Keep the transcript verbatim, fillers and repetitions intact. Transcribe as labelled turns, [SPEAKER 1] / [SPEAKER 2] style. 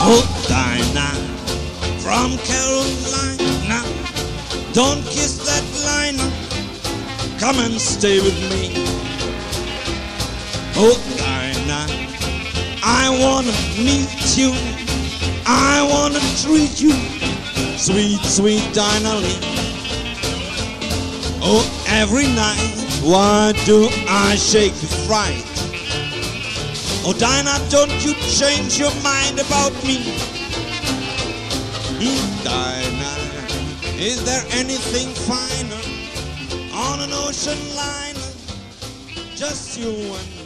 [SPEAKER 1] Oh, Dinah, from Carolina, don't kiss that liner, come and stay with me. Oh, Dinah, I wanna meet you, I wanna treat you, sweet, sweet Dinah Lee. Oh, every night, why do I shake with fright? Oh, Dinah, don't you change your mind about me. Mm, Dinah, is there anything finer on an ocean liner? Just you and me.